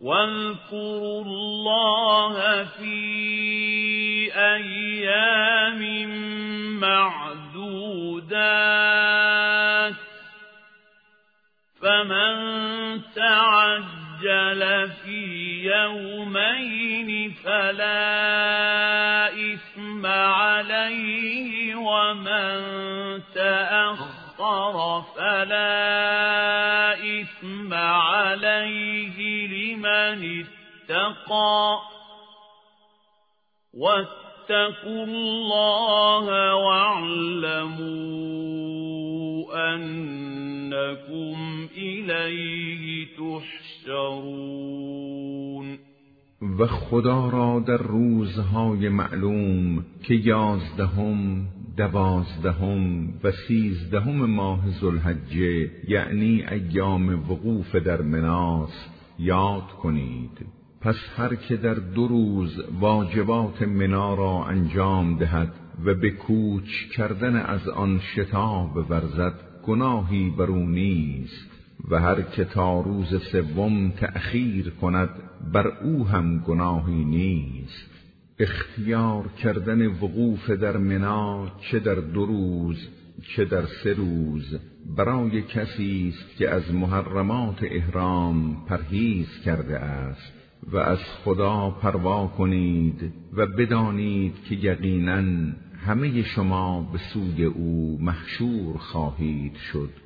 واذكروا الله في أيام معدودات فمن تعجل في يومين فلا إثم عليه ومن تأخر فلا إثم عليه لمن اتقى واتقوا الله واعلموا أنكم إليه تحشرون. و خدا را در روزهای معلوم که 11 12 و 13 ماه ذوالحجه یعنی ایام وقوف در مناست یاد کنید. پس هر که در 2 روز واجبات منا را انجام دهد و به کوچ کردن از آن شتاب ورزد گناهی بر او نیست و هر که تا روز 3 تأخیر کند بر او هم گناهی نیست. اختیار کردن وقوف در منا چه در 2 روز چه در 3 روز برای کسی است که از محرمات احرام پرهیز کرده است و از خدا پروا کنید و بدانید که یقیناً همه شما به سوی او محشور خواهید شد.